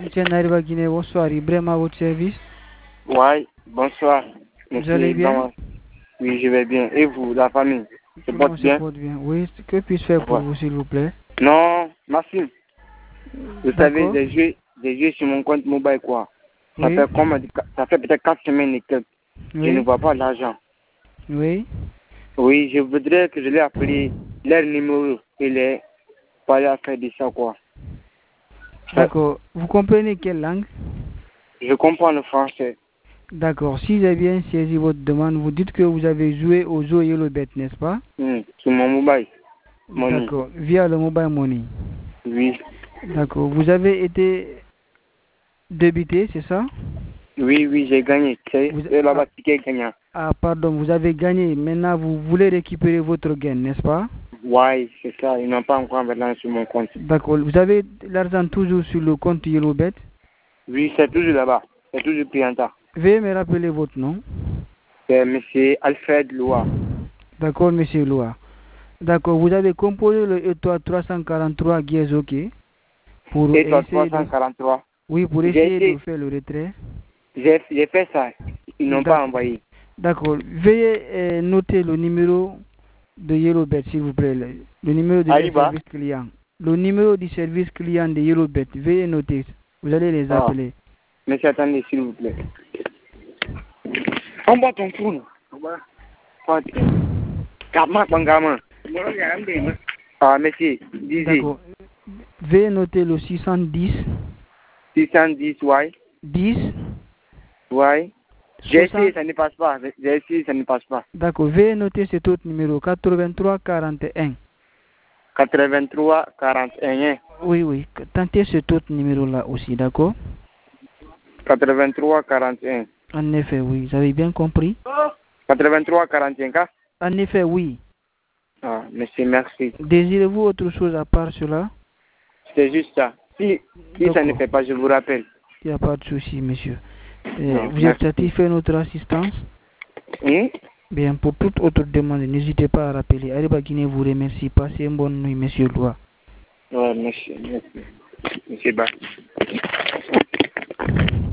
Monsieur Nariva Guinée, bonsoir. Ibrahim à votre service. Ouais, bonsoir. Vous allez bien? Oui, je vais bien. Et vous, la famille? Tout le monde se porte bien. Oui, que puis-je faire pour vous, s'il vous plaît? Non, Maxime. Vous savez, j'ai joué sur mon compte mobile, quoi. Ça Oui. ça fait peut-être 4 semaines et quelques. Oui. Je ne vois pas l'argent. Oui. Oui, je voudrais que je l'ai appelé leur numéro et les parler à faire de ça, quoi. D'accord. Vous comprenez quelle langue? Je comprends le français. D'accord. Si j'ai bien saisi votre demande, vous dites que vous avez joué au jeu YellowBet, n'est-ce pas? Sur mon mobile. D'accord. Via le mobile money. Oui. D'accord. Vous avez été débité, c'est ça? Oui, j'ai gagné. C'est là-bas qui est gagnant. Ah, pardon, vous avez gagné. Maintenant, vous voulez récupérer votre gain, n'est-ce pas? Oui, c'est ça. Ils n'ont pas encore l'argent sur mon compte. D'accord. Vous avez l'argent toujours sur le compte YellowBet? Oui, c'est toujours là-bas. C'est toujours Prianta. Veuillez me rappeler votre nom. C'est M. Alfred Loa. D'accord, monsieur Loa. D'accord, vous avez composé le étoile 343 Guiers OK pour étoile essayer 343. Oui, pour essayer de faire le retrait. J'ai fait ça. Ils n'ont pas envoyé. D'accord. Veuillez noter le numéro de YellowBet, s'il vous plaît. Le numéro de service client. Le numéro du service client de YellowBet. Veuillez noter. Vous allez les appeler. Monsieur, attendez, s'il vous plaît. On va ton tour. Ah, monsieur, disez. D'accord. Veuillez noter le 610. 610, ouais. 10. Ouais. J'ai essayé, ça ne passe pas. J'ai essayé, ça ne passe pas. D'accord. Veuillez noter cet autre numéro, 83 41. 83 41. Oui. Tentez cet autre numéro-là aussi, d'accord? 83 41. En effet, oui. Vous avez bien compris? 83 41, quoi? En effet, oui. Ah, monsieur, merci. Désirez-vous autre chose à part cela? C'est juste ça. Si ça ne fait pas, je vous rappelle. Il n'y a pas de souci, monsieur. Vous êtes satisfait de notre assistance? Oui. Bien, pour toute autre demande, n'hésitez pas à rappeler. Ariba Guinée vous remercie. Passez une bonne nuit, monsieur Loa. Ouais, monsieur. Monsieur Ba.